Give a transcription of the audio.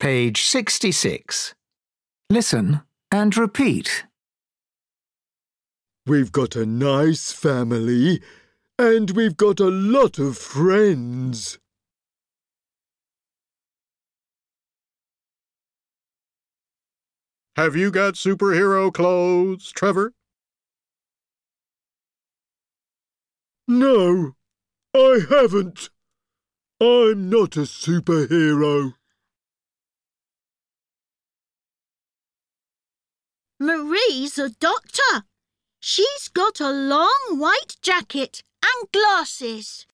Page 66. Listen and repeat. We've got a nice family and we've got a lot of friends. Have you got superhero clothes, Trevor? No, I haven't. I'm not a superhero. Marie's a doctor. She's got a long white jacket and glasses.